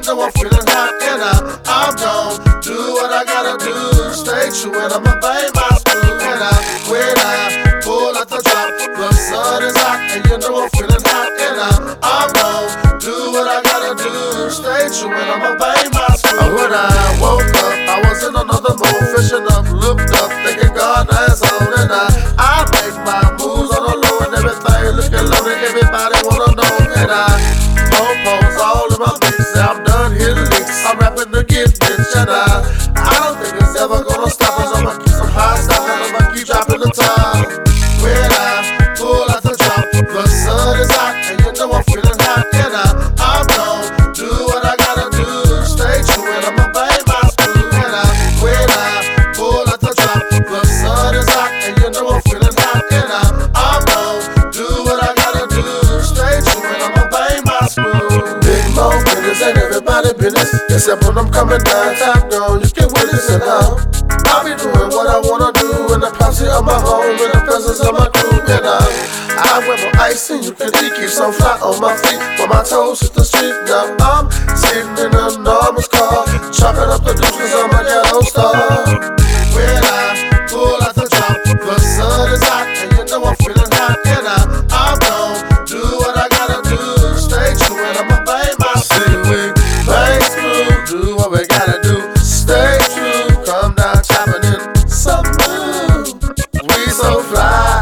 know I'm feeling hot, and I'm gon' do what I gotta do. Stay true, and I'ma bang my screw. And when I pull out the drop, the sun is hot, and you know I'm feeling hot, and I'm gon' do what I gotta do. Stay true, and I'ma bang my screw. When I woke up, I was in another mode, fishing up, looked up, thinking God has on, and I make my moves on the low, and everything looking loaded, everybody wanna know, and I pose all of my beats. I'm done hitting licks, I'm rapping to get rich, and I don't think it's ever gonna stop us. I'ma keep some high stuff, and I'ma keep dropping the top. When I pull out the drop, the sun is hot, and you know I'm feeling hot, and I'm gon' do what I gotta do. Stay true, and I'ma bang my screw. And when I pull out the drop, the sun is hot, and you know I'm feeling hot, and I'm gon' do what I gotta do. Stay true, and I'ma bang my screw. Big Mo business ain't everybody business, except when I'm coming down, top down, you can witness it now. I'll be doing what I wanna do in the privacy of my home, in the presence of my crew, and I wear my ice and you can keep some fly on my feet, but my toes hit the street. Now I'm sitting in an enormous car, chopping up the deuce 'cause I'm a yellow star. When I pull out the drop, the sun is hot, and you know I'm feeling hot, and I'm gon' do what I gotta do. Stay true, and I'ma bang my screw. We bang screw, do what we gotta do. Stay true, come down chopping in some new. We so fly,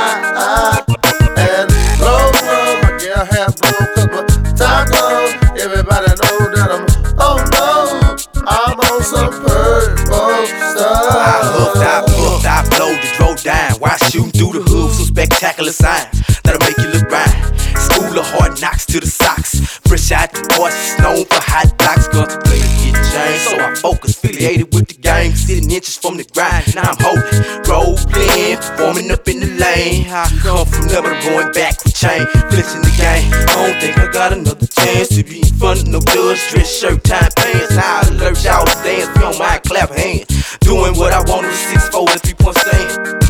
and blow from my gear half blown 'cause my top down. Everybody know that oh no, I'm on some purple stuff. I booked, I blowed, drove down. Why shooting through the hood with some spectacular sign that'll make you look right. School of hard knocks to the socks. Fresh out the horses, known for hot blocks. Guns to play to get changed, so I focus. Affiliated with the game, sitting inches from the grind. Now I'm holding, role playing, performing up in the lane. I come from never going back with chain, flipping the game. I don't think I got another chance to be in front of no blood, dress shirt, time pants. Now I alert y'all to dance, be on my clap hands. Doing what I want with 6'4" and 3-point stand.